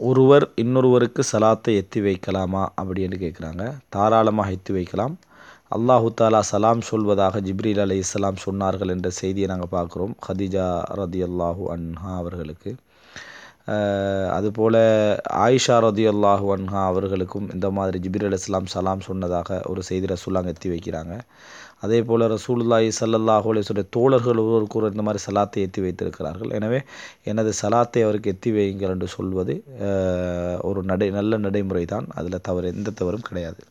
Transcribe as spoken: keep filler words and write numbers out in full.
ஒருவர் இன்னொருவருக்கு சலாத்தை எத்தி வைக்கலாமா அப்படின்னு கேட்குறாங்க. தாராளமாக எத்தி வைக்கலாம். அல்லாஹு தாலா சலாம் சொல்வதாக ஜிப்ரீல் அலைஹிஸ்ஸலாம் சொன்னார்கள் என்ற செய்தியை நாங்கள் பார்க்குறோம் ஹதீஜா ரதியல்லாஹு அன்ஹா அவர்களுக்கு. அதுபோல் ஆயிஷா ரதியல்லாஹு அன்ஹா அவர்களுக்கும் இந்த மாதிரி ஜிப்ரீல் அலைஹிஸ்ஸலாம் சலாம் சொன்னதாக ஒரு செய்தி ரசூலுல்லாஹ் எத்தி வைக்கிறாங்க. அதே போல் ரசூலுல்லாஹி ஸல்லல்லாஹு அலைஹி வஸல்லம் தோழர்கள் ஒருவருக்கு ஒரு இந்த மாதிரி சலாத்தை எத்தி வைத்திருக்கிறார்கள். எனவே எனது சலாத்தை அவருக்கு எத்தி வையுங்கள் என்று சொல்வது ஒரு நடை நல்ல நடைமுறை தான். அதில் தவறு எந்த தவறும் கிடையாது.